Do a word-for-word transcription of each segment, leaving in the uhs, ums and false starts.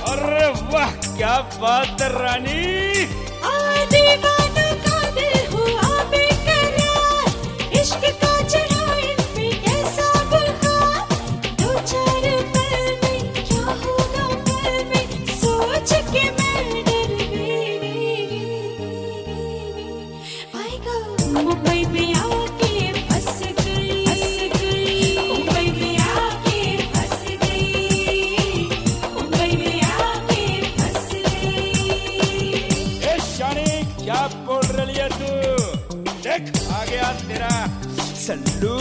अरे वाह, क्या बात है रानी। दीवानों का दिल हुआ बेकरार, इश्क का चढ़ा इनमें कैसा बुखार। दो चार पल में क्या होगा पल में, सोच के मैं डर गई। आएगा मुंबई में आके फंस गई, फंस गई मुंबई में आके फंस गई, मुंबई में आके फंस गई। ए शानी, क्या बोल रही है तू? देख आ गया तेरा सल्लू।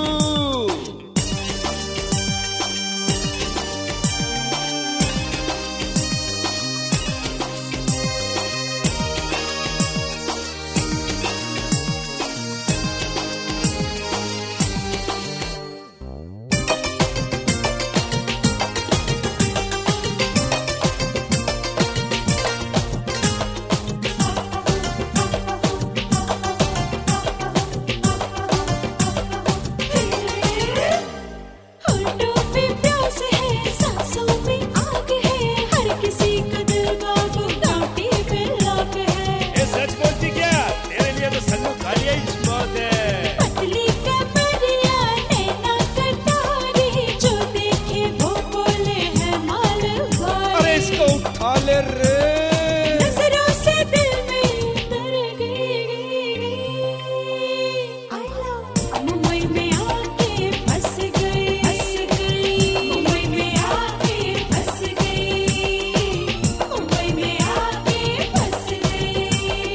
नजरों से दिल में उतर गई। I love मुंबई में आके फंस गई, फंस गई मुंबई में आके फंस गई, मुंबई में आके फंस गई।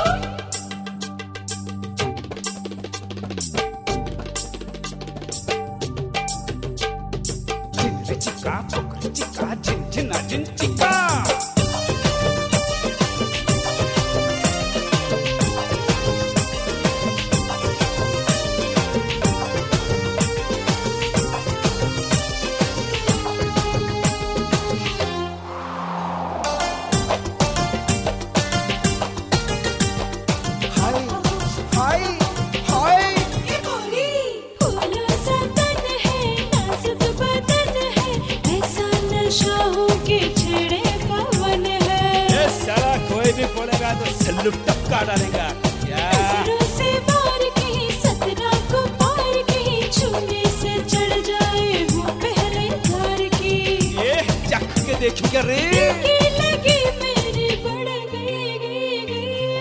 चिका पोखरी चिका झिनझिना झिन चिका। भी बोलेगा तो सल्लू टपका डालेगा क्या? से बार की सतना को पार की, छूने से चढ़ जाए वो पहले प्यार की। ये चख के देखिएगा रे, लगी लगी मेरी बढ़ गई, गई, गई।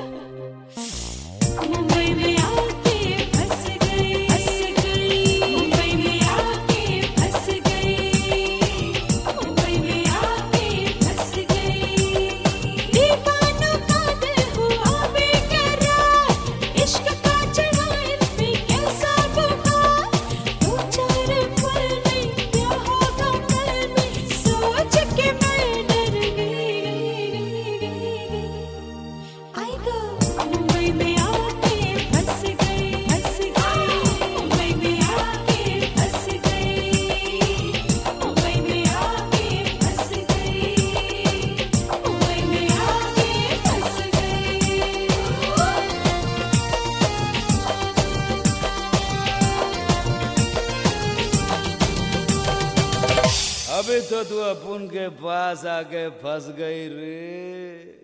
मुंबई में आके फंस गई, फंस गई मुंबई में आके फंस गई, मुंबई में आके फंस गई। दीवानों का दिल हुआ बेकरार, इश्क का चढ़ा इनमें कैसा बुखार। दो चार पल में क्या होगा पल में, सोच के मैं डर गई। आएगा मुंबई में आके फंस गई, फंस गई मुंबई में आके फंस गई, मुंबई में आके फंस गई, मुंबई में आके फंस गई। अभी तो तू अपन के पास आके फंस गई रे।